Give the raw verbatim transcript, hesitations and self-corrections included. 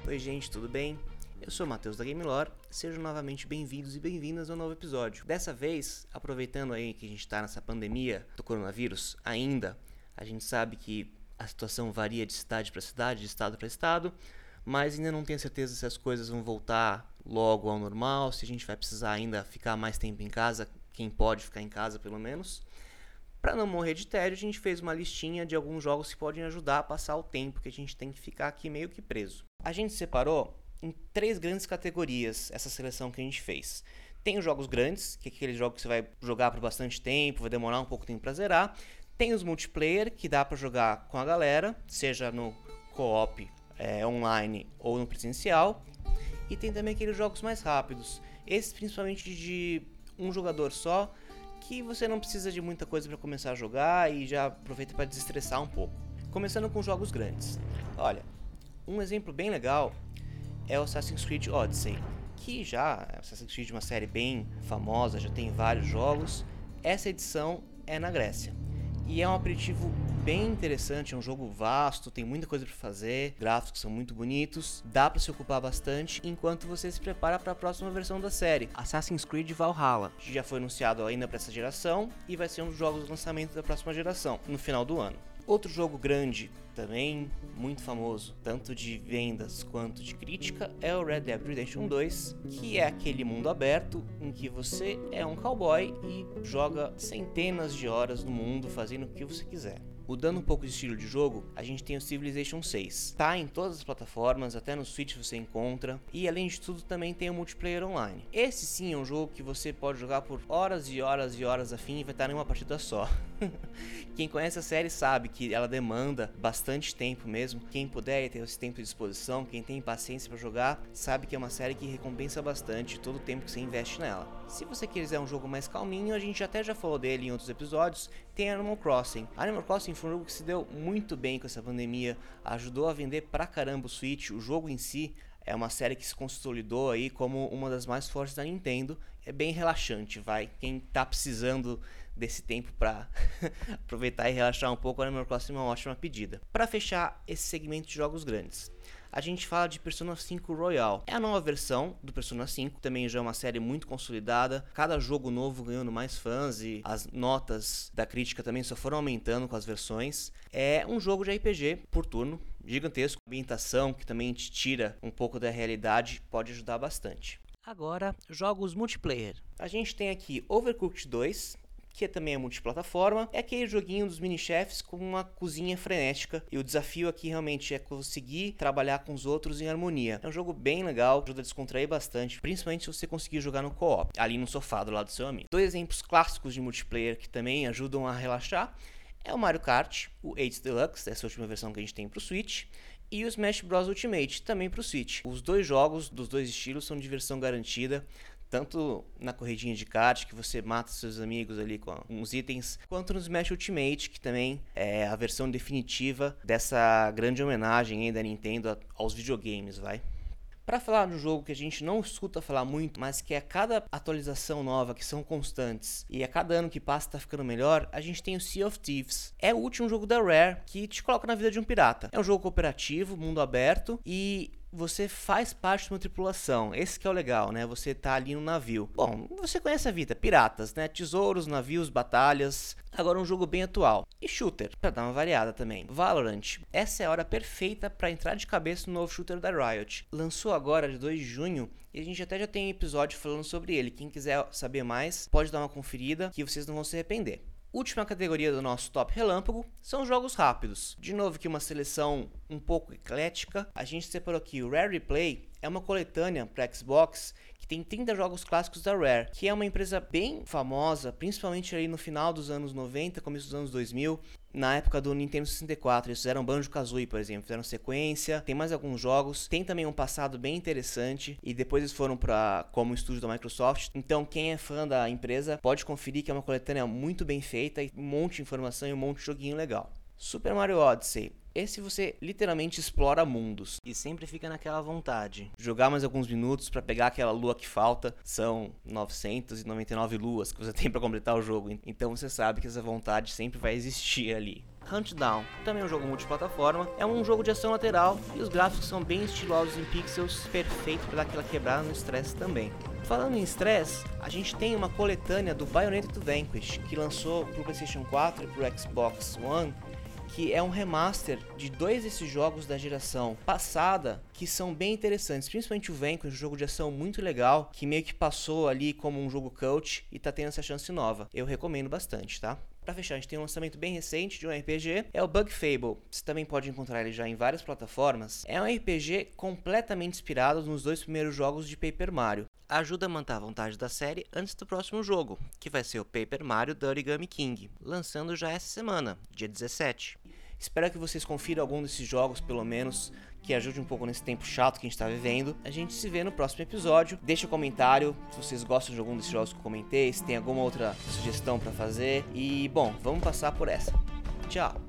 Oi gente, tudo bem? Eu sou o Matheus da Gamelore, sejam novamente bem-vindos e bem-vindas ao novo episódio. Dessa vez, aproveitando aí que a gente está nessa pandemia do coronavírus ainda, a gente sabe que a situação varia de cidade para cidade, de estado para estado, mas ainda não tenho certeza se as coisas vão voltar logo ao normal, se a gente vai precisar ainda ficar mais tempo em casa, quem pode ficar em casa pelo menos. Para não morrer de tédio, a gente fez uma listinha de alguns jogos que podem ajudar a passar o tempo que a gente tem que ficar aqui meio que preso. A gente separou em três grandes categorias essa seleção que a gente fez. Tem os jogos grandes, que é aquele jogo que você vai jogar por bastante tempo, vai demorar um pouco de tempo para zerar. Tem os multiplayer, que dá para jogar com a galera, seja no co-op é, online ou no presencial. E tem também aqueles jogos mais rápidos, esses principalmente de um jogador só, que você não precisa de muita coisa para começar a jogar e já aproveita para desestressar um pouco. Começando com jogos grandes. Olha, um exemplo bem legal é o Assassin's Creed Odyssey, que já é Assassin's Creed, uma série bem famosa, já tem vários jogos. Essa edição é na Grécia e é um aperitivo bem interessante, é um jogo vasto, tem muita coisa para fazer, gráficos são muito bonitos, dá para se ocupar bastante enquanto você se prepara para a próxima versão da série, Assassin's Creed Valhalla, que já foi anunciado ainda para essa geração e vai ser um dos jogos de lançamento da próxima geração, no final do ano. Outro jogo grande, também muito famoso, tanto de vendas quanto de crítica, é o Red Dead Redemption dois, que é aquele mundo aberto em que você é um cowboy e joga centenas de horas no mundo fazendo o que você quiser. Mudando um pouco de estilo de jogo, a gente tem o Civilization seis. Tá em todas as plataformas, até no Switch você encontra. E além de tudo também tem o multiplayer online. Esse sim é um jogo que você pode jogar por horas e horas e horas a fim e vai estar em uma partida só. Quem conhece a série sabe que ela demanda bastante tempo mesmo. Quem puder ter esse tempo de disposição, quem tem paciência para jogar, sabe que é uma série que recompensa bastante todo o tempo que você investe nela. Se você quiser um jogo mais calminho, a gente até já falou dele em outros episódios, tem Animal Crossing. Animal Crossing foi um jogo que se deu muito bem com essa pandemia, ajudou a vender pra caramba o Switch. O jogo em si é uma série que se consolidou aí como uma das mais fortes da Nintendo. É bem relaxante, vai. Quem tá precisando desse tempo pra aproveitar e relaxar um pouco, o Animal Crossing é uma ótima pedida. Para fechar esse segmento de jogos grandes, a gente fala de Persona cinco Royal. É a nova versão do Persona cinco, também já é uma série muito consolidada. Cada jogo novo ganhando mais fãs e as notas da crítica também só foram aumentando com as versões. É um jogo de R P G por turno, gigantesco. A ambientação, que também te tira um pouco da realidade, pode ajudar bastante. Agora, jogos multiplayer. A gente tem aqui Overcooked dois, que também é multiplataforma, é aquele joguinho dos mini-chefes com uma cozinha frenética, e o desafio aqui realmente é conseguir trabalhar com os outros em harmonia. É um jogo bem legal, ajuda a descontrair bastante, principalmente se você conseguir jogar no co-op, ali no sofá do lado do seu amigo. Dois exemplos clássicos de multiplayer que também ajudam a relaxar é o Mario Kart, o oito Deluxe, essa última versão que a gente tem para o Switch, e o Smash Bros Ultimate, também para o Switch. Os dois jogos dos dois estilos são de versão garantida, tanto na corridinha de kart, que você mata seus amigos ali com uns itens, quanto no Smash Ultimate, que também é a versão definitiva dessa grande homenagem aí da Nintendo aos videogames, vai. Para falar de um jogo que a gente não escuta falar muito, mas que a cada atualização nova, que são constantes, e a cada ano que passa tá ficando melhor, a gente tem o Sea of Thieves. É o último jogo da Rare que te coloca na vida de um pirata. É um jogo cooperativo, mundo aberto, e você faz parte de uma tripulação. Esse que é o legal, né? Você tá ali no navio. Bom, você conhece a vida, piratas, né? Tesouros, navios, batalhas. Agora um jogo bem atual. E shooter, pra dar uma variada também. Valorant. Essa é a hora perfeita para entrar de cabeça no novo shooter da Riot. Lançou agora de dois de junho e a gente até já tem um episódio falando sobre ele. Quem quiser saber mais, pode dar uma conferida que vocês não vão se arrepender. Última categoria do nosso Top Relâmpago são jogos rápidos. De novo aqui uma seleção um pouco eclética. A gente separou aqui o Rare Replay, é uma coletânea para Xbox que tem trinta jogos clássicos da Rare, que é uma empresa bem famosa, principalmente ali no final dos anos noventa, começo dos anos dois mil, na época do Nintendo sessenta e quatro. Eles fizeram Banjo-Kazooie, por exemplo, fizeram sequência, tem mais alguns jogos, tem também um passado bem interessante, e depois eles foram para como estúdio da Microsoft. Então quem é fã da empresa pode conferir que é uma coletânea muito bem feita, e um monte de informação e um monte de joguinho legal. Super Mario Odyssey. Esse você literalmente explora mundos e sempre fica naquela vontade. Jogar mais alguns minutos para pegar aquela lua que falta. São novecentas e noventa e nove luas que você tem para completar o jogo. Então você sabe que essa vontade sempre vai existir ali. Huntdown, também é um jogo multiplataforma, é um jogo de ação lateral e os gráficos são bem estilosos em pixels, perfeito para dar aquela quebrada no estresse também. Falando em estresse, a gente tem uma coletânea do Bayonetta two Vanquish, que lançou para o PlayStation quatro e para o Xbox One, que é um remaster de dois desses jogos da geração passada, que são bem interessantes, principalmente o Vanquish, um jogo de ação muito legal, que meio que passou ali como um jogo cult e tá tendo essa chance nova. Eu recomendo bastante, tá? Pra fechar, a gente tem um lançamento bem recente de um R P G, é o Bug Fable. Você também pode encontrar ele já em várias plataformas. É um R P G completamente inspirado nos dois primeiros jogos de Paper Mario. Ajuda a manter a vontade da série antes do próximo jogo, que vai ser o Paper Mario The Origami King, lançando já essa semana, dia dezessete. Espero que vocês confiram algum desses jogos, pelo menos, que ajude um pouco nesse tempo chato que a gente está vivendo. A gente se vê no próximo episódio. Deixa um comentário se vocês gostam de algum desses jogos que eu comentei, se tem alguma outra sugestão para fazer. E, bom, vamos passar por essa. Tchau!